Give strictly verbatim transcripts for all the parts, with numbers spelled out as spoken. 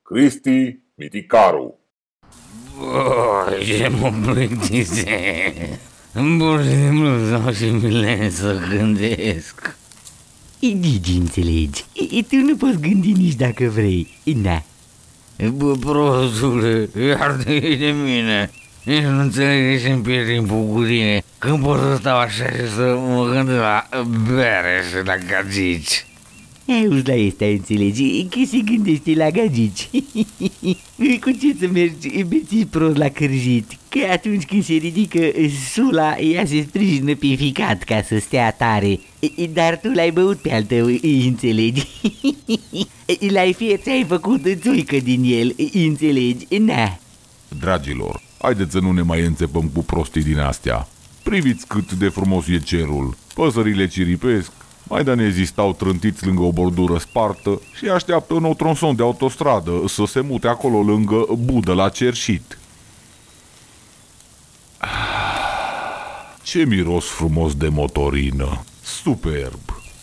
Cristi Miticaru. Bă, ce mă plictise. Îmi pur și simplu stau și mi să gândesc. Gigi, înțelegi? E, tu nu poți gândi nici dacă vrei. Na. Bă, prostule, iartă-i de mine. Nici nu înțeleg ce-mi pierd timpul cu tine. Când pot să stau așa și să mă gândesc la bere și la gagici. Auzi la asta, înțelegi? Că se gândește la gagici. Cu ce să mergi bețiți prost la cârjit? Că atunci când se ridică sula, ea se sprijină pe ficat ca să stea tare. Dar tu l-ai băut pe al tău, înțelegi? L-ai fie, ți-ai făcut țuică din el, înțelegi? Na. Dragilor, haideți să nu ne mai înțepăm cu prostii din astea. Priviți cât de frumos e cerul. Păsările ciripesc, maidanezii stau trântiți lângă o bordură spartă și așteaptă un nou tronson de autostradă să se mute acolo lângă Budă la Cerșit. Ce miros frumos de motorină! Superb!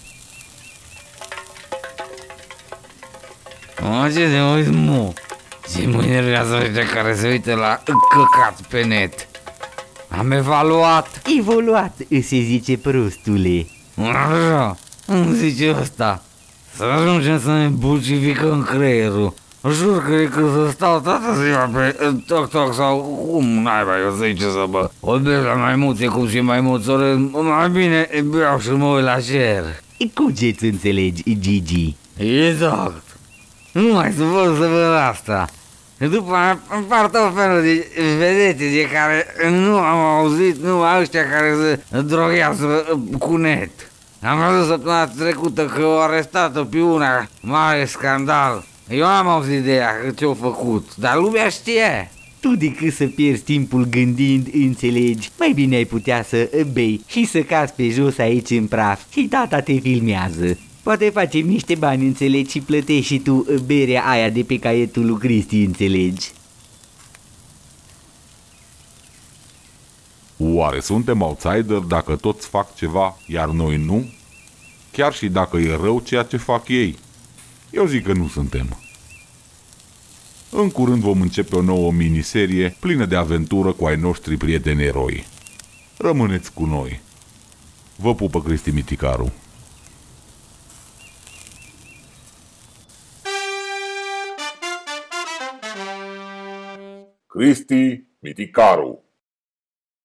Mă, ce te uiți, mu? Ce mă enervează ăștia care se uită la căcat pe net. Am evaluat. Evoluat, se zice, prostule. Așa, îmi zice ăsta. Să ajungem să ne bucificăm creierul. Jur că e că să stau toată ziua pe toc-toc sau cum naiba eu să ce să bă. O bea la maimuțe cum și maimuțore, mai bine beau și mă uit la cer. Cu ce-ți înțelegi, Gigi? Exact. Nu mai să văd să văd asta. După aia îmi par tot felul de vedete de care nu am auzit, numai ăștia care se droghează cu net. Am văzut săptămâna trecută că au arestat-o pe una, mare scandal. Eu am auzit de ea că ce-o făcut, dar lumea știe. Tu decât să pierzi timpul gândind, înțelegi, mai bine ai putea să bei și să cazi pe jos aici în praf și tata te filmează. Poate facem niște bani, înțelegi, și plătești și tu berea aia de pe caietul lui Cristi, înțelegi. Oare suntem outsider dacă toți fac ceva, iar noi nu? Chiar și dacă e rău ceea ce fac ei? Eu zic că nu suntem. În curând vom începe o nouă miniserie plină de aventură cu ai noștri prieteni eroi. Rămâneți cu noi. Vă pupă Cristi Miticaru. Cristi Miticaru.